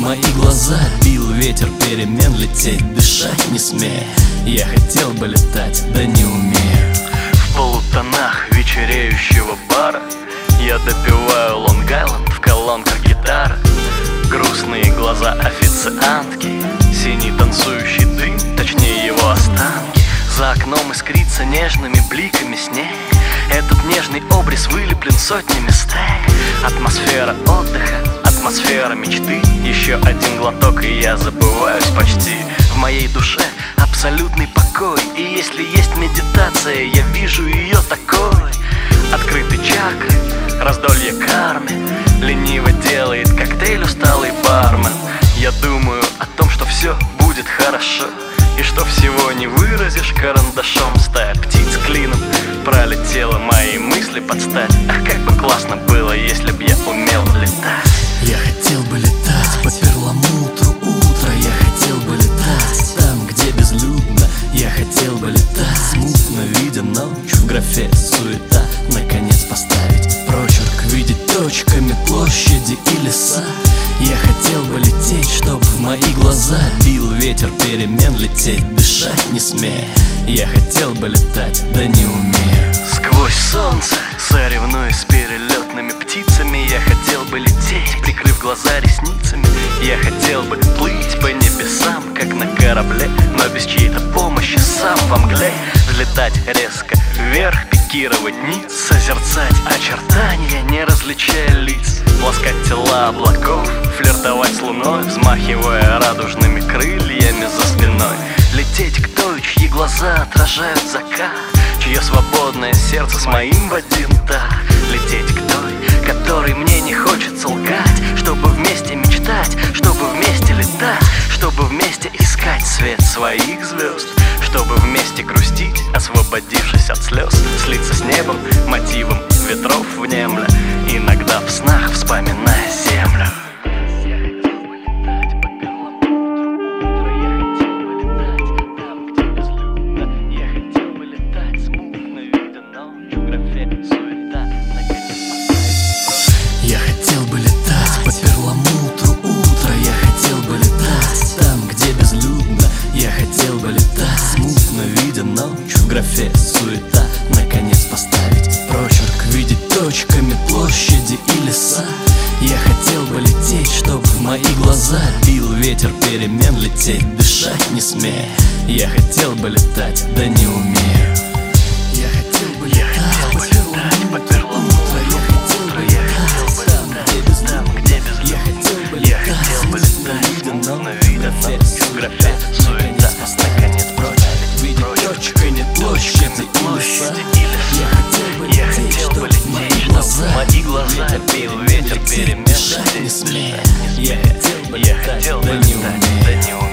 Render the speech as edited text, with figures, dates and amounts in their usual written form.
мои глаза бил ветер перемен, лететь, дышать не смея. Я хотел бы летать, да не умею. В полутонах вечереющего бара я допиваю Лонг-Айленд в колонках гитары. Грустные глаза официантки, синий танцующий дым, точнее его останки. За окном искрится нежными бликами снег. Этот нежный образ вылеплен сотнями стек. Атмосфера отдыха, атмосфера мечты. Еще один глоток, и я забываюсь почти. В моей душе абсолютный покой, и если есть медитация, я вижу ее такой. Открыты чакры, раздолье кармы, лениво делает коктейль усталый бармен. Я думаю о том, что все будет хорошо, и что всего не выразишь карандашом. Стая птиц клином пролетела мои мысли под стать. Ах, как бы классно было, если б я умел летать. Я хотел бы летать по перламутру утра. Я хотел бы летать там, где безлюдно. Я хотел бы летать смутно, видя ночь. В графе суета наконец поставить прочерк, видеть точками площади и леса. Я хотел бы лететь, чтоб в мои глаза бил ветер перемен, лететь, дышать не смея. Я хотел бы летать, да не умею. Сквозь солнце, соревнуясь с перелетными птицами, я хотел бы лететь, прикрыв глаза ресницами. Я хотел бы плыть по небесам, как на корабле, но без чьей-то помощи, сам во мгле. Взлетать резко вверх, пикировать низ, созерцать очертания, не различая лиц. Ласкать тела облаков, флиртовать с луной, взмахивая радужными крыльями за спиной. Лететь к той, чьи глаза отражают закат, чье свободное сердце с моим в один так. Лететь к той, которой мне не хочется лгать, чтобы вместе мечтать, чтобы вместе летать, чтобы вместе искать свет своих звезд, чтобы вместе грустить, освободившись от слез, слиться с небом, мотивом ветров внемля, иногда в снах вспоминая землю. Я хотел бы летать по перламутру утра. Я хотел бы летать там, где безлюдно. Я хотел бы летать смутно, видя ночь. В графе суета наконец поставить прочерк, видеть точками площади и леса. Я хотел бы лететь, чтоб в мои глаза бил ветер перемен, лететь, дышать не смея. Я хотел бы летать, да не умею. Я хотел бы летать по перламутру. В графе суета, наконец проставить, видеть точками площади и леса. Я хотел бы лететь, чтоб в мои глаза бил ветер перемен, лететь, дышать не смея. Я хотел бы летать, да не умею.